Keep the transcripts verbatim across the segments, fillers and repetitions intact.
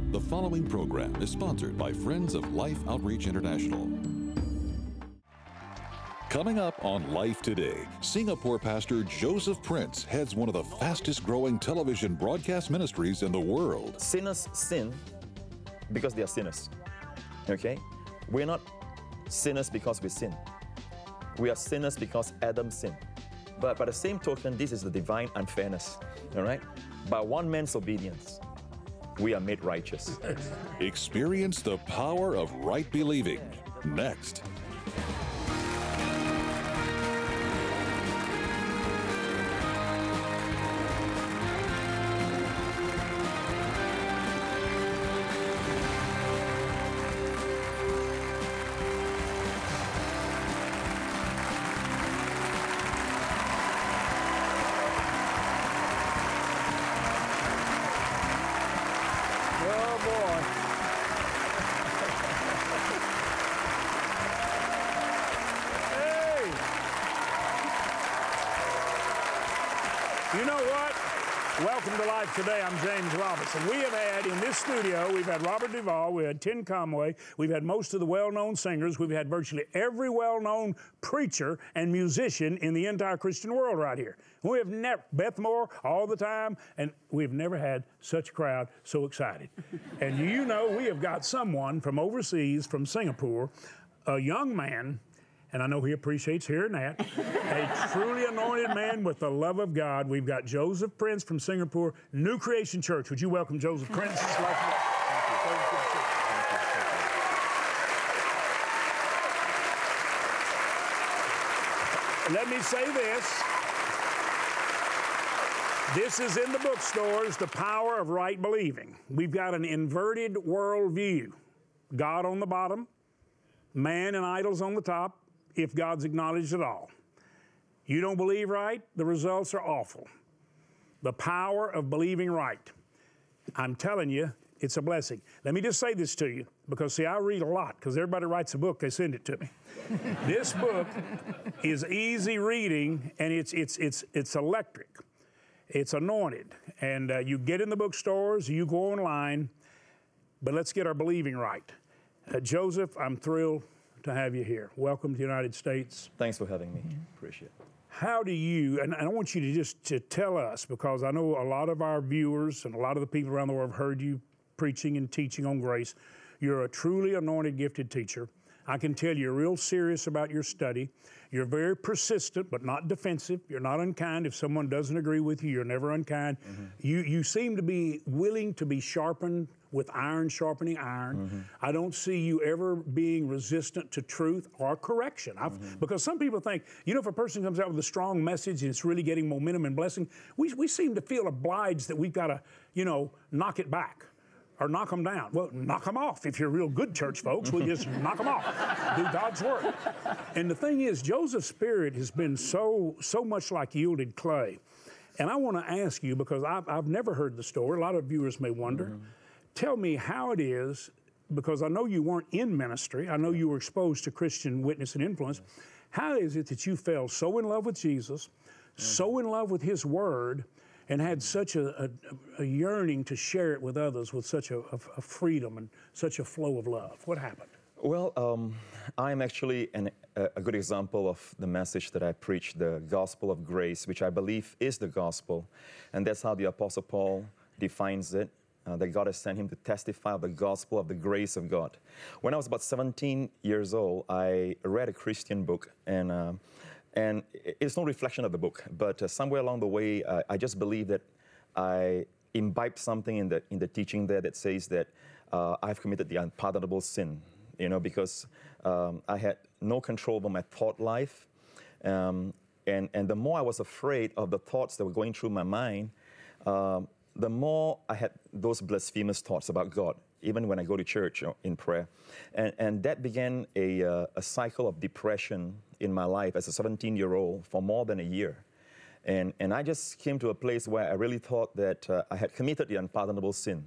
The following program is sponsored by Friends of Life Outreach International. Coming up on Life Today, Singapore pastor Joseph Prince heads one of the fastest growing television broadcast ministries in the world. Sinners sin because they are sinners, okay? We're not sinners because we sin. We are sinners because Adam sinned. But by the same token, this is the divine unfairness, all right? By one man's obedience, we are made righteous. Experience the power of right believing. Next. You know what? Welcome to Life Today. I'm James Robinson. We have had in this studio, we've had Robert Duvall, we had Tim Conway, we've had most of the well-known singers, we've had virtually every well-known preacher and musician in the entire Christian world right here. We have never, Beth Moore all the time, and we've never had such a crowd so excited. And you know we have got someone from overseas, from Singapore, a young man, and I know he appreciates hearing that, a truly anointed man with the love of God. We've got Joseph Prince from Singapore, New Creation Church. Would you welcome Joseph Prince? Let me say this. This is in the bookstores, The Power of Right Believing. We've got an inverted worldview. God on the bottom, man and idols on the top, if God's acknowledged at all. You don't believe right, the results are awful. The power of believing right. I'm telling you, it's a blessing. Let me just say this to you, because see, I read a lot, because everybody writes a book, they send it to me. This book is easy reading, and it's it's it's it's electric. It's anointed, and uh, you get in the bookstores, you go online, but let's get our believing right. Uh, Joseph, I'm thrilled to have you here. Welcome to the United States. Thanks for having me. Appreciate it. How do you, and I want you to just to tell us, because I know a lot of our viewers and a lot of the people around the world have heard you preaching and teaching on grace. You're a truly anointed, gifted teacher. I can tell you're real serious about your study. You're very persistent, but not defensive. You're not unkind. If someone doesn't agree with you, you're never unkind. Mm-hmm. You you seem to be willing to be sharpened with iron sharpening iron. Mm-hmm. I don't see you ever being resistant to truth or correction. Mm-hmm. Because some people think, you know, if a person comes out with a strong message and it's really getting momentum and blessing, we, we seem to feel obliged that we've got to, you know, knock it back or knock them down. Well, knock them off. If you're real good church folks, we just knock them off. Do God's work. And the thing is, Joseph's spirit has been so, so much like yielded clay. And I want to ask you, because I've, I've never heard the story, a lot of viewers may wonder, mm-hmm. Tell me how it is, because I know you weren't in ministry. I know you were exposed to Christian witness and influence. How is it that you fell so in love with Jesus, mm-hmm. so in love with His Word, and had such a, a, a yearning to share it with others with such a, a, a freedom and such a flow of love? What happened? Well, um, I'm actually an, a, a good example of the message that I preach, the gospel of grace, which I believe is the gospel. And that's how the Apostle Paul defines it. Uh, that God has sent him to testify of the gospel of the grace of God. When I was about seventeen years old, I read a Christian book, and uh, and it's no reflection of the book, but uh, somewhere along the way, uh, I just believe that I imbibed something in the in the teaching there that says that uh, I've committed the unpardonable sin, you know, because um, I had no control over my thought life, um, and and the more I was afraid of the thoughts that were going through my mind, um, the more I had those blasphemous thoughts about God, even when I go to church you know, in prayer. And, and that began a, uh, a cycle of depression in my life as a seventeen-year-old for more than a year. And, and I just came to a place where I really thought that uh, I had committed the unpardonable sin.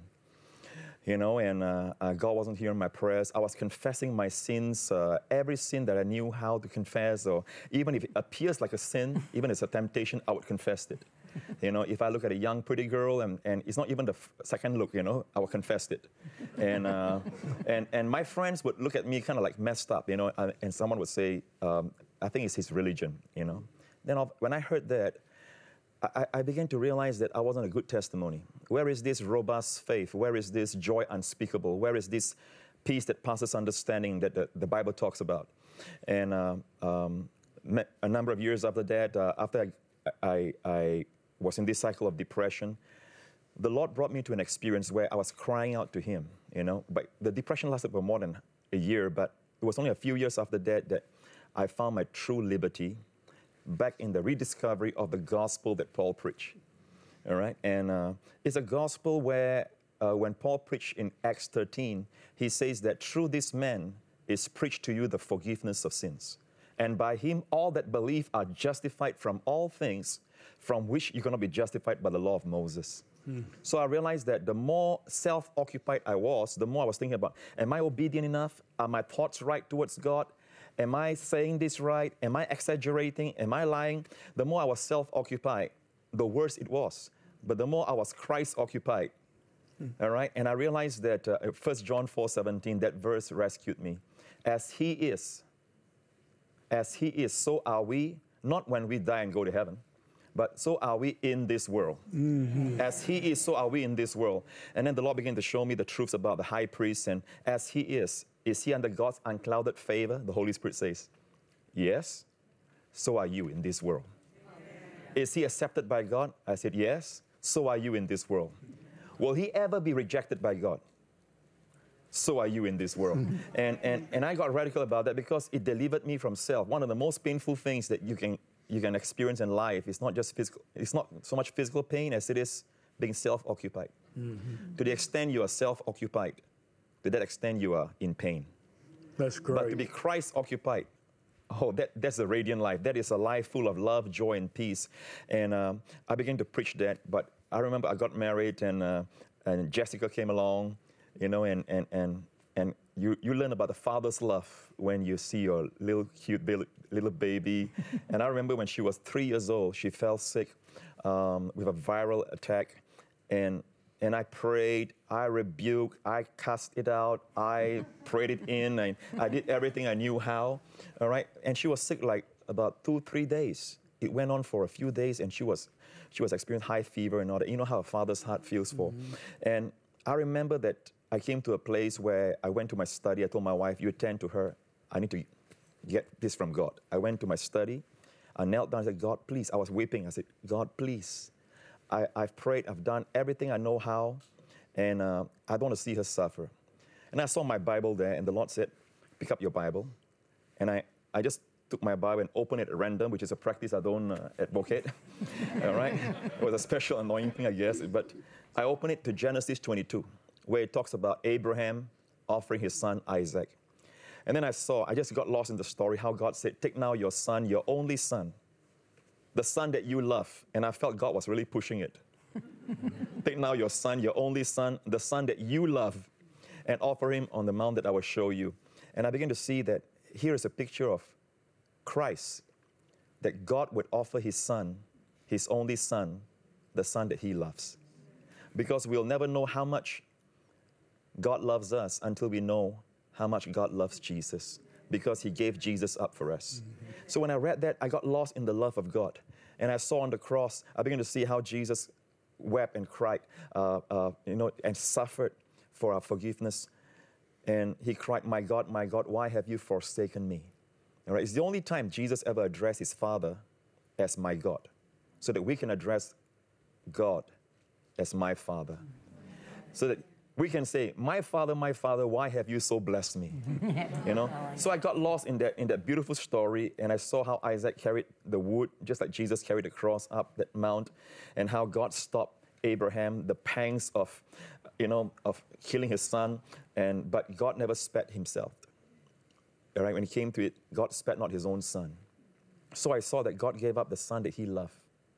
You know, and uh, uh, God wasn't hearing my prayers. I was confessing my sins, uh, every sin that I knew how to confess, or even if it appears like a sin, even as a temptation, I would confess it. You know, if I look at a young, pretty girl, and, and it's not even the f- second look, you know, I will confess it. And, uh, and, and my friends would look at me kind of like messed up, you know, and, and someone would say, um, I think it's his religion, you know. Then I'll, when I heard that, I, I began to realize that I wasn't a good testimony. Where is this robust faith? Where is this joy unspeakable? Where is this peace that passes understanding that the, the Bible talks about? And uh, um, a number of years after that, uh, after I, I, I was in this cycle of depression, the Lord brought me to an experience where I was crying out to Him, you know. But the depression lasted for more than a year, but it was only a few years after that that I found my true liberty back in the rediscovery of the gospel that Paul preached, all right? And uh, it's a gospel where uh, when Paul preached in Acts thirteen, he says that through this man is preached to you the forgiveness of sins. And by him, all that believe are justified from all things from which you're going to be justified by the law of Moses. Hmm. So I realized that the more self-occupied I was, the more I was thinking about, am I obedient enough? Are my thoughts right towards God? Am I saying this right? Am I exaggerating? Am I lying? The more I was self-occupied, the worse it was. But the more I was Christ-occupied, hmm. all right? And I realized that uh, First John four seventeen, that verse rescued me. As He is, as He is, so are we, not when we die and go to heaven, but so are we in this world. Mm-hmm. As He is, so are we in this world. And then the Lord began to show me the truths about the high priest, and as He is, is He under God's unclouded favor? The Holy Spirit says, yes, so are you in this world. Amen. Is He accepted by God? I said, yes, so are you in this world. Will He ever be rejected by God? So are you in this world. and, and, and I got radical about that because it delivered me from self. One of the most painful things that you can, you can experience in life is not just physical, it's not so much physical pain as it is being self-occupied. Mm-hmm. To the extent you are self-occupied, to that extent you are in pain. That's great. But to be Christ-occupied, oh, that, that's a radiant life. That is a life full of love, joy, and peace. And um, I began to preach that. But I remember I got married, and uh, and Jessica came along, you know, and and and and you you learn about the father's love when you see your little cute little baby. And I remember when she was three years old, she fell sick um, with a viral attack, and. And I prayed, I rebuked, I cast it out, I prayed it in, and I did everything I knew how, all right? And she was sick like about two, three days. It went on for a few days, and she was she was experiencing high fever and all that. You know how a father's heart feels for. Mm-hmm. And I remember that I came to a place where I went to my study. I told my wife, you attend to her. I need to get this from God. I went to my study. I knelt down and said, God, please. I was weeping. I said, God, please. I, I've prayed, I've done everything I know how, and uh, I don't want to see her suffer. And I saw my Bible there, and the Lord said, pick up your Bible. And I, I just took my Bible and opened it at random, which is a practice I don't uh, advocate. All right? It was a special anointing, I guess. But I opened it to Genesis twenty-two, where it talks about Abraham offering his son Isaac. And then I saw, I just got lost in the story, how God said, take now your son, your only son, the son that you love. And I felt God was really pushing it. Take now your son, your only son, the son that you love, and offer him on the mount that I will show you. And I began to see that here is a picture of Christ, that God would offer his son, his only son, the son that he loves. Because we'll never know how much God loves us until we know how much God loves Jesus, because he gave Jesus up for us. Mm-hmm. So when I read that, I got lost in the love of God. And I saw on the cross, I began to see how Jesus wept and cried, uh, uh, you know, and suffered for our forgiveness. And he cried, my God, my God, why have you forsaken me? All right, it's the only time Jesus ever addressed his Father as my God, so that we can address God as my Father. So that we can say, my Father, my Father, why have you so blessed me? You know? So I got lost in that, in that beautiful story, and I saw how Isaac carried the wood, just like Jesus carried the cross up that mount, and how God stopped Abraham, the pangs of, you know, of killing his son, and but God never spared himself. All right, when it came to it, God spared not his own son. So I saw that God gave up the son that he loved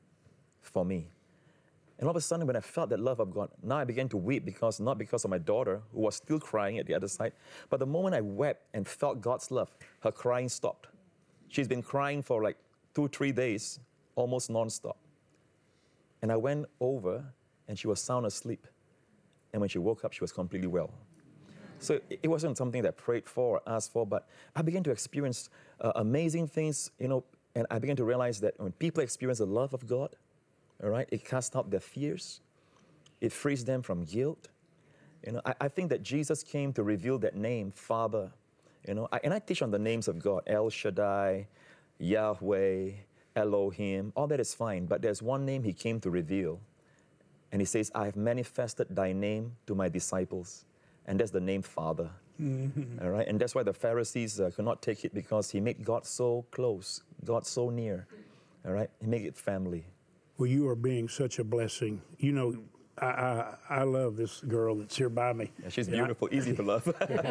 for me. And all of a sudden, when I felt that love of God, now I began to weep, because not because of my daughter, who was still crying at the other side, but the moment I wept and felt God's love, her crying stopped. She's been crying for like two, three days, almost nonstop. And I went over, and she was sound asleep. And when she woke up, she was completely well. So it it wasn't something that I prayed for or asked for, but I began to experience uh, amazing things, you know, and I began to realize that when people experience the love of God, all right, it casts out their fears. It frees them from guilt. You know, I, I think that Jesus came to reveal that name, Father. You know, I, and I teach on the names of God, El Shaddai, Yahweh, Elohim, all that is fine, but there's one name he came to reveal. And he says, I have manifested thy name to my disciples. And that's the name Father. Mm-hmm. All right? And that's why the Pharisees uh, could not take it, because he made God so close, God so near. All right? He made it family. Well, you are being such a blessing. You know, I, I, I love this girl that's here by me. Yeah, she's beautiful, I, easy to love.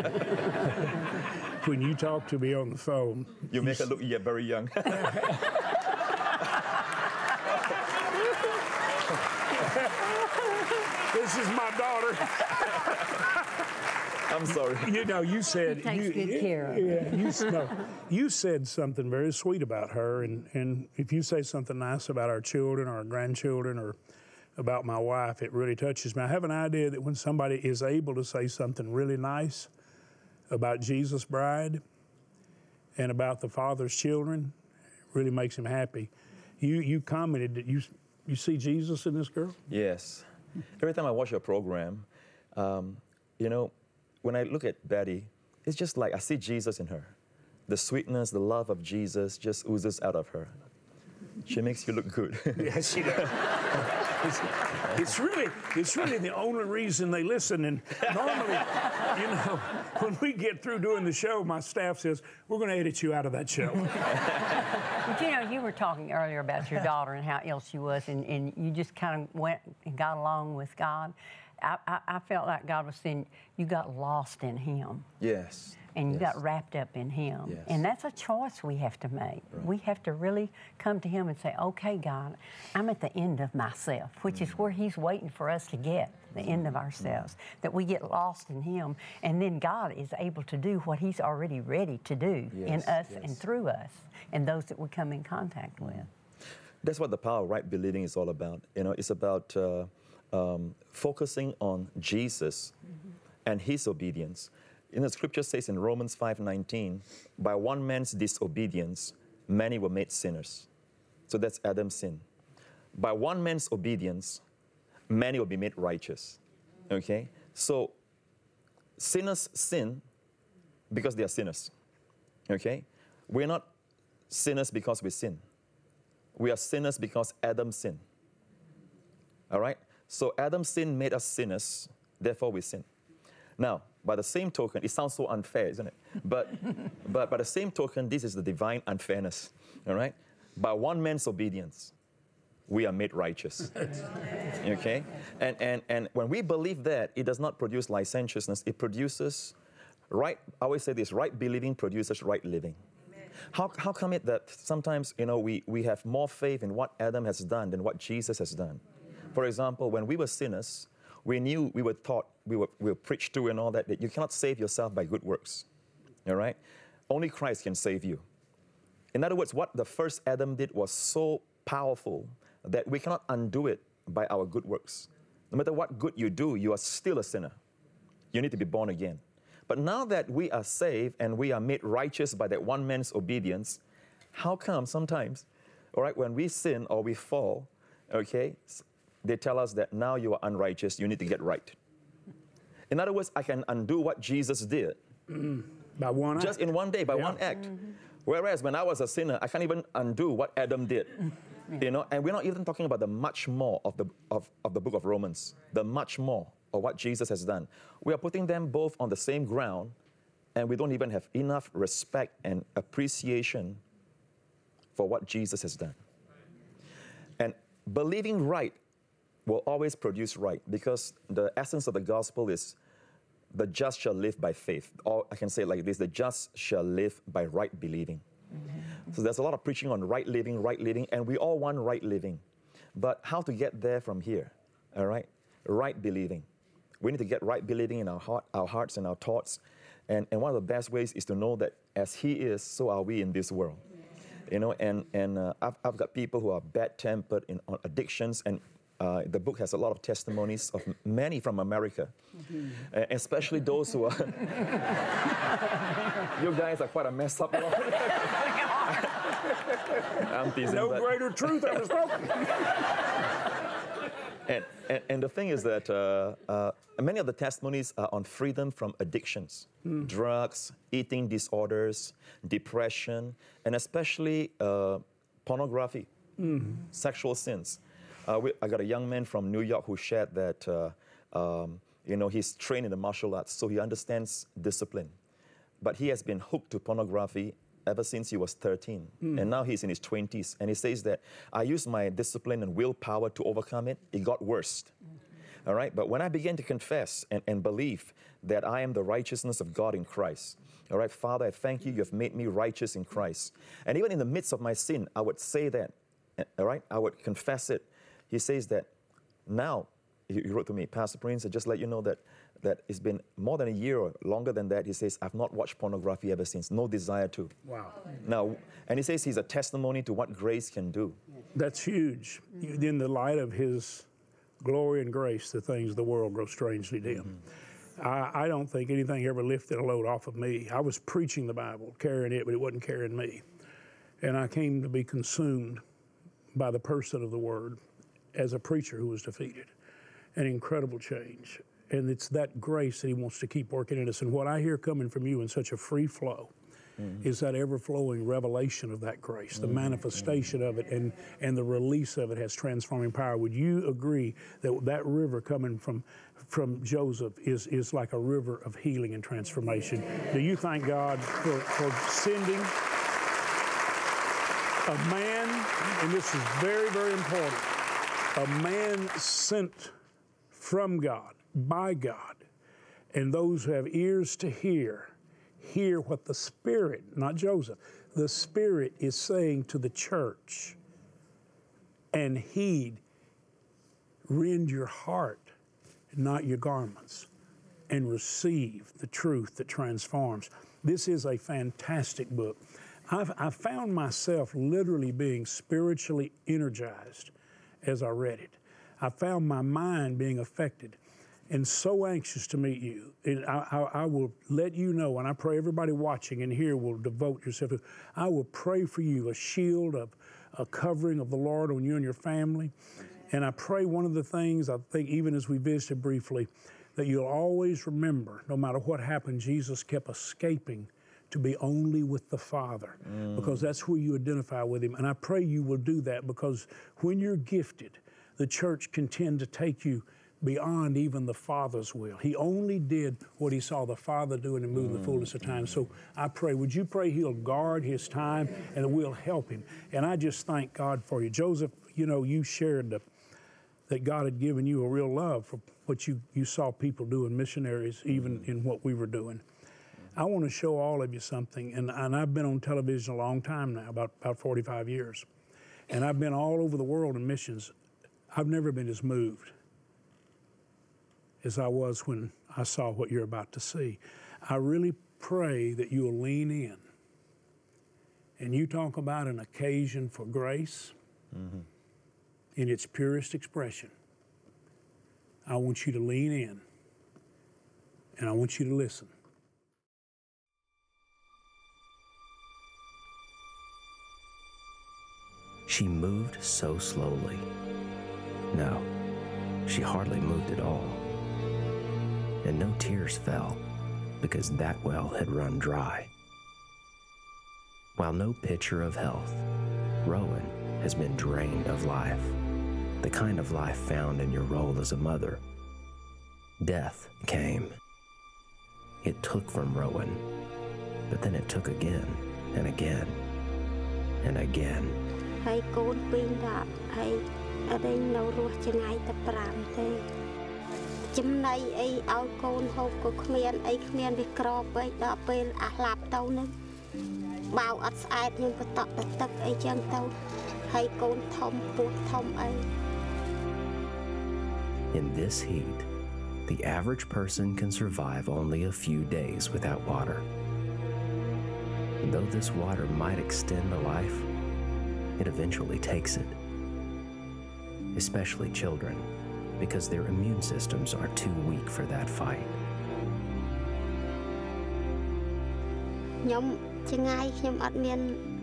When you talk to me on the phone, you make her look yeah, very young. This is my daughter. I'm sorry. You know, you said he takes you, good care of yeah, you, no, you said something very sweet about her, and, and if you say something nice about our children or our grandchildren or about my wife, it really touches me. I have an idea that when somebody is able to say something really nice about Jesus' bride and about the Father's children, it really makes him happy. You you commented that you you see Jesus in this girl? Yes. Every time I watch your program, um, you know, when I look at Betty, it's just like I see Jesus in her. The sweetness, the love of Jesus just oozes out of her. She makes you look good. Yes, she does. It's, it's really, it's really the only reason they listen. And normally, you know, when we get through doing the show, my staff says, we're going to edit you out of that show. But you know, you were talking earlier about your daughter and how ill she was, and, and you just kind of went and got along with God. I, I, I felt like God was saying, you got lost in him. Yes. And you yes. got wrapped up in him. Yes. And that's a choice we have to make. Right. We have to really come to him and say, okay, God, I'm at the end of myself, which mm-hmm. is where he's waiting for us to get, the mm-hmm. end of ourselves, mm-hmm. that we get lost in him. And then God is able to do what he's already ready to do yes. in us yes. and through us and those that we come in contact with. That's what the power of right believing is all about. You know, it's about uh, um, focusing on Jesus mm-hmm. and his obedience. You know, the scripture says in Romans five nineteen, by one man's disobedience, many were made sinners. So that's Adam's sin. By one man's obedience, many will be made righteous. Okay? So sinners sin because they are sinners. Okay? We're not sinners because we sin. We are sinners because Adam sinned. All right? So Adam's sin made us sinners, therefore we sin. Now, by the same token, it sounds so unfair, isn't it? But, but by the same token, this is the divine unfairness, all right? By one man's obedience, we are made righteous, okay? And, and, and when we believe that, it does not produce licentiousness. It produces right, I always say this, right believing produces right living. How, how come it that sometimes, you know, we, we have more faith in what Adam has done than what Jesus has done? For example, when we were sinners, we knew, we were taught, we were, we were preached to and all that, that you cannot save yourself by good works, all right? Only Christ can save you. In other words, what the first Adam did was so powerful that we cannot undo it by our good works. No matter what good you do, you are still a sinner. You need to be born again. But now that we are saved and we are made righteous by that one man's obedience, how come sometimes, all right, when we sin or we fall, okay, they tell us that now you are unrighteous, you need to get right. In other words, I can undo what Jesus did. Mm-hmm. By one act. Just in one day, by yeah. one act. Mm-hmm. Whereas when I was a sinner, I can't even undo what Adam did. Yeah. You know, and we're not even talking about the much more of the, of, of the book of Romans, the much more of what Jesus has done. We are putting them both on the same ground, and we don't even have enough respect and appreciation for what Jesus has done. And believing right will always produce right, because the essence of the gospel is the just shall live by faith. Or I can say it like this, the just shall live by right believing. Mm-hmm. So there's a lot of preaching on right living, right living, and we all want right living. But how to get there from here, all right? Right believing. We need to get right believing in our heart, our hearts and our thoughts. And, and one of the best ways is to know that as he is, so are we in this world. You know, and, and uh, I've, I've got people who are bad-tempered in on addictions, and Uh, the book has a lot of testimonies of m- many from America, mm-hmm. uh, especially those who are. You guys are quite a mess up. I'm teasing. No but... greater truth ever spoken. and, and, and the thing is that uh, uh, many of the testimonies are on freedom from addictions, mm. drugs, eating disorders, depression, and especially uh, pornography, mm. sexual sins. Uh, we, I got a young man from New York who shared that, uh, um, you know, he's trained in the martial arts, so he understands discipline. But he has been hooked to pornography ever since he was thirteen. Mm. And now he's in his twenties. And he says that, I used my discipline and willpower to overcome it. It got worse. Mm-hmm. All right? But when I began to confess and, and believe that I am the righteousness of God in Christ, all right, Father, I thank you. You have made me righteous in Christ. And even in the midst of my sin, I would say that, all right? I would confess it. He says that now, he wrote to me, Pastor Prince, I just let you know that that it's been more than a year or longer than that. He says, I've not watched pornography ever since, no desire to. Wow. Now, and he says he's a testimony to what grace can do. That's huge. Mm-hmm. In the light of his glory and grace, the things of the world grow strangely dim. Mm-hmm. I, I don't think anything ever lifted a load off of me. I was preaching the Bible, carrying it, but it wasn't carrying me. And I came to be consumed by the person of the Word as a preacher who was defeated. An incredible change. And it's that grace that he wants to keep working in us. And what I hear coming from you in such a free flow mm-hmm. is that ever-flowing revelation of that grace, the mm-hmm. manifestation mm-hmm. of it, and, and the release of it has transforming power. Would you agree that that river coming from from Joseph is, is like a river of healing and transformation? Do you thank God for, for sending a man, and this is very, very important, a man sent from God, by God, and those who have ears to hear, hear what the Spirit, not Joseph, the Spirit is saying to the church, and heed, rend your heart, not your garments, and receive the truth that transforms. This is a fantastic book. I've, I found myself literally being spiritually energized as I read it. I found my mind being affected and so anxious to meet you. And I, I, I will let you know, and I pray everybody watching and here will devote yourself to, I will pray for you, a shield, of a covering of the Lord on you and your family. And I pray one of the things, I think even as we visited briefly, that you'll always remember, no matter what happened, Jesus kept escaping to be only with the Father, mm. because that's where you identify with Him. And I pray you will do that, because when you're gifted, the church can tend to take you beyond even the Father's will. He only did what He saw the Father doing and move mm. the fullness of time. So I pray, would you pray He'll guard His time and that we'll help Him? And I just thank God for you. Joseph, you know, you shared the, that God had given you a real love for what you, you saw people doing, missionaries, even mm. in what we were doing. I want to show all of you something, and, and I've been on television a long time now, about, about forty-five years. And I've been all over the world in missions. I've never been as moved as I was when I saw what you're about to see. I really pray that you'll lean in. And you talk about an occasion for grace mm-hmm. in its purest expression. I want you to lean in, and I want you to listen. She moved so slowly. No, she hardly moved at all. And no tears fell, because that well had run dry. While no picture of health, Rowan has been drained of life, the kind of life found in your role as a mother. Death came. It took from Rowan, but then it took again and again and again. Hay kôn pin đã hay ở đây nấu ruột chân ai tập làm thế chấm này ấy ao kôn hộp của khmien ấy khmien bị cọp ấy đã pel à lạp tàu nữa bao ắt ai nhưng có tọt tật tật ấy chân tàu hay kôn thom buộc thom ấy. In this heat, the average person can survive only a few days without water. Though this water might extend a life, it eventually takes it. especially children, because their immune systems are too weak for that fight. ខ្ញុំឆ្ងាយខ្ញុំអត់មាន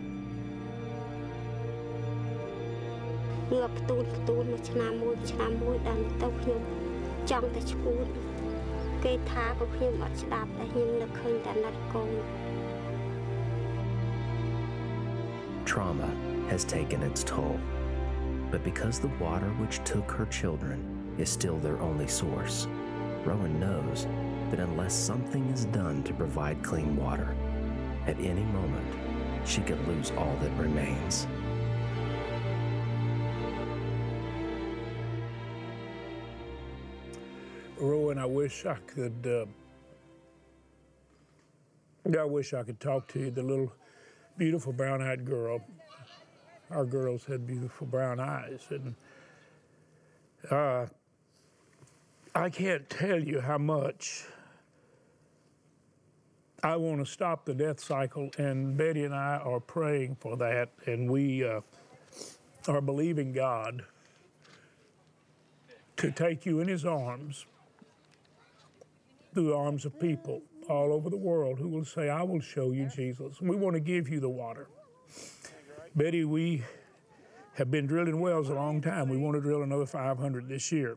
វាផ្ទូនផ្ទូនមួយឆ្នាំមួយឆ្នាំមួយដល់ទៅខ្ញុំចង់តែឈួតគេថាក៏ខ្ញុំអត់ស្ដាប់តែខ្ញុំនឹកឃើញតែណាត់កូន Trauma has taken its toll, but because the water which took her children is still their only source, Rowan knows that unless something is done to provide clean water, at any moment, she could lose all that remains. Rowan, I wish I could, uh, I wish I could talk to you, the little beautiful brown-eyed girl. Our girls had beautiful brown eyes, and uh, I can't tell you how much I want to stop the death cycle, and Betty and I are praying for that, and we uh, are believing God to take you in his arms, through the arms of people all over the world who will say, I will show you Jesus. We want to give you the water. Betty, we have been drilling wells a long time. We want to drill another five hundred this year.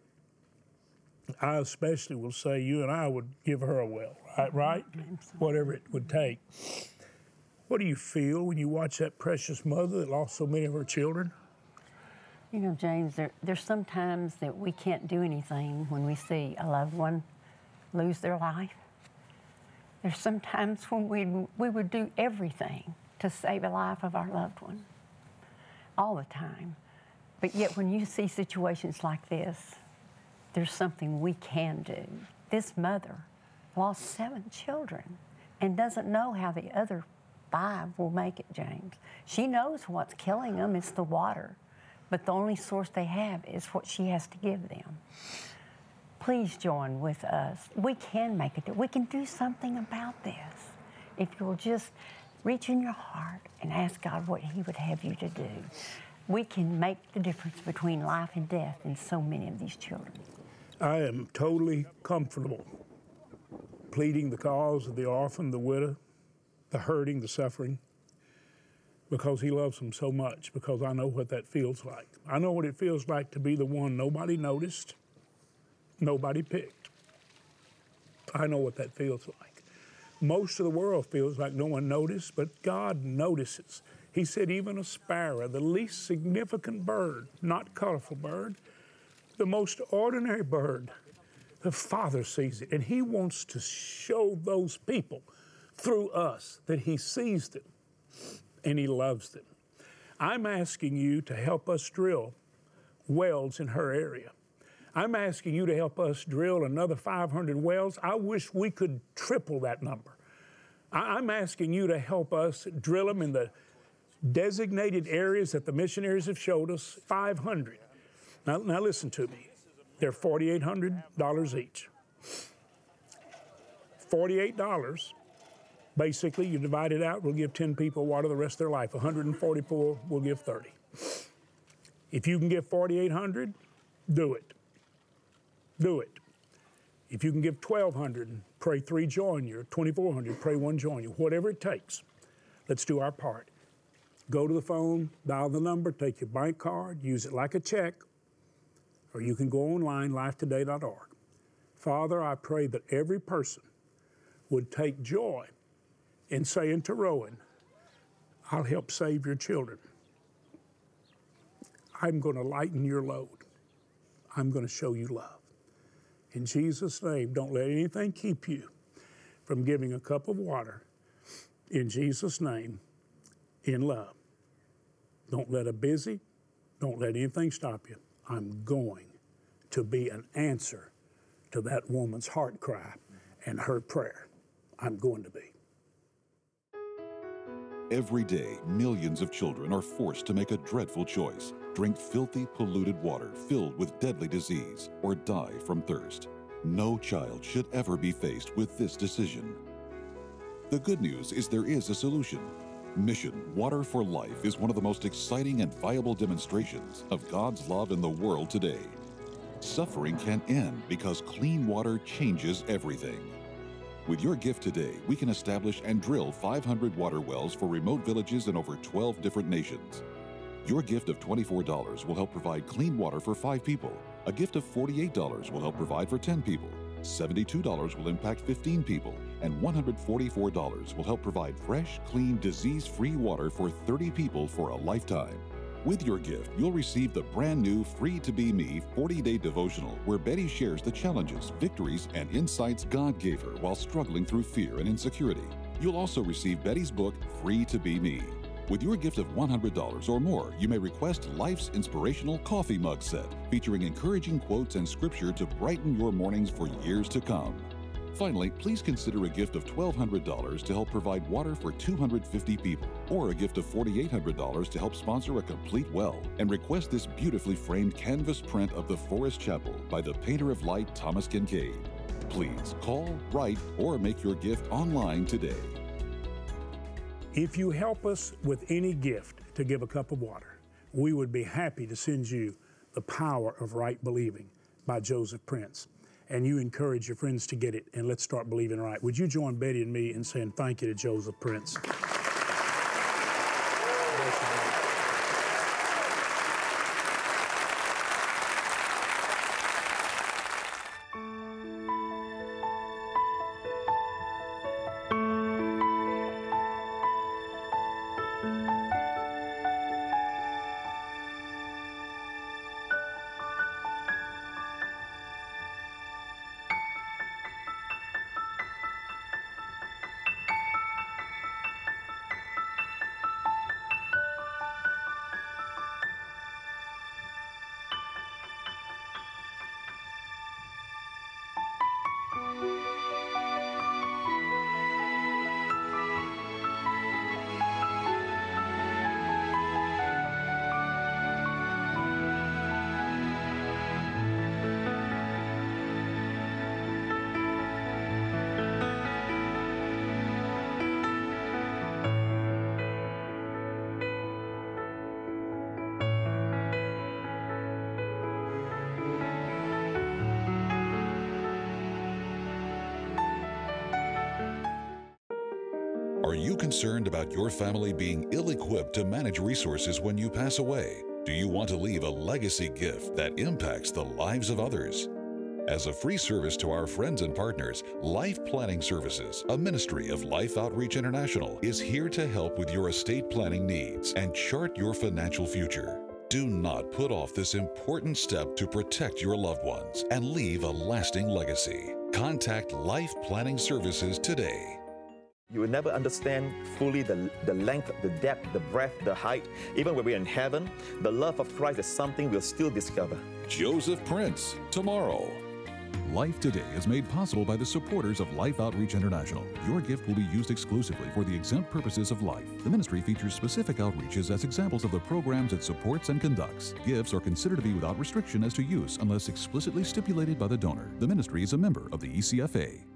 I especially will say you and I would give her a well, right? right? Whatever it would take. What do you feel when you watch that precious mother that lost so many of her children? You know, James, there, there's sometimes that we can't do anything when we see a loved one lose their life. There's sometimes when we, we would do everything to save the life of our loved one, all the time. But yet when you see situations like this, there's something we can do. This mother lost seven children and doesn't know how the other five will make it, James. She knows what's killing them, it's the water, but the only source they have is what she has to give them. Please join with us. We can make it. We can do something about this. If you'll just reach in your heart and ask God what he would have you to do, we can make the difference between life and death in so many of these children. I am totally comfortable pleading the cause of the orphan, the widow, the hurting, the suffering, because he loves them so much, because I know what that feels like. I know what it feels like to be the one nobody noticed, nobody picked. I know what that feels like. Most of the world feels like no one noticed, but God notices. He said even a sparrow, the least significant bird, not colorful bird, the most ordinary bird, the Father sees it, and he wants to show those people through us that he sees them and he loves them. I'm asking you to help us drill wells in her area. I'm asking you to help us drill another five hundred wells. I wish we could triple that number. I'm asking you to help us drill them in the designated areas that the missionaries have showed us, five hundred. Now, now listen to me. They're forty-eight hundred dollars each. forty-eight dollars, basically, you divide it out, we'll give ten people water the rest of their life. one hundred forty-four, we'll give thirty. If you can give forty-eight hundred, do it. Do it. If you can give twelve hundred and pray three join you, or twenty-four hundred, pray one join you, whatever it takes, let's do our part. Go to the phone, dial the number, take your bank card, use it like a check, or you can go online, life today dot org. Father, I pray that every person would take joy in saying to Rowan, I'll help save your children. I'm going to lighten your load. I'm going to show you love. In Jesus' name, don't let anything keep you from giving a cup of water. In Jesus' name, in love. Don't let a busy, don't let anything stop you. I'm going to be an answer to that woman's heart cry and her prayer. I'm going to be. Every day, millions of children are forced to make a dreadful choice: drink filthy, polluted water filled with deadly disease or die from thirst. No child should ever be faced with this decision. The good news is there is a solution. Mission Water for Life is one of the most exciting and viable demonstrations of God's love in the world today. Suffering can end because clean water changes everything. With your gift today, we can establish and drill five hundred water wells for remote villages in over twelve different nations. Your gift of twenty-four dollars will help provide clean water for five people. A gift of forty-eight dollars will help provide for ten people. seventy-two dollars will impact fifteen people, and one hundred forty-four dollars will help provide fresh, clean, disease-free water for thirty people for a lifetime. With your gift, you'll receive the brand new Free to Be Me forty-day devotional where Betty shares the challenges, victories, and insights God gave her while struggling through fear and insecurity. You'll also receive Betty's book, Free to Be Me. With your gift of one hundred dollars or more, you may request Life's Inspirational Coffee Mug Set, featuring encouraging quotes and scripture to brighten your mornings for years to come. Finally, please consider a gift of twelve hundred dollars to help provide water for two hundred fifty people, or a gift of forty-eight hundred dollars to help sponsor a complete well, and request this beautifully framed canvas print of the Forest Chapel by the painter of light, Thomas Kincaid. Please call, write, or make your gift online today. If you help us with any gift to give a cup of water, we would be happy to send you The Power of Right Believing by Joseph Prince. And you encourage your friends to get it, and let's start believing right. Would you join Betty and me in saying thank you to Joseph Prince? Are you concerned about your family being ill-equipped to manage resources when you pass away? Do you want to leave a legacy gift that impacts the lives of others? As a free service to our friends and partners, Life Planning Services, a ministry of Life Outreach International, is here to help with your estate planning needs and chart your financial future. Do not put off this important step to protect your loved ones and leave a lasting legacy. Contact Life Planning Services today. You will never understand fully the, the length, the depth, the breadth, the height. Even when we're in heaven, the love of Christ is something we'll still discover. Joseph Prince, tomorrow. Life Today is made possible by the supporters of Life Outreach International. Your gift will be used exclusively for the exempt purposes of life. The ministry features specific outreaches as examples of the programs it supports and conducts. Gifts are considered to be without restriction as to use unless explicitly stipulated by the donor. The ministry is a member of the E C F A.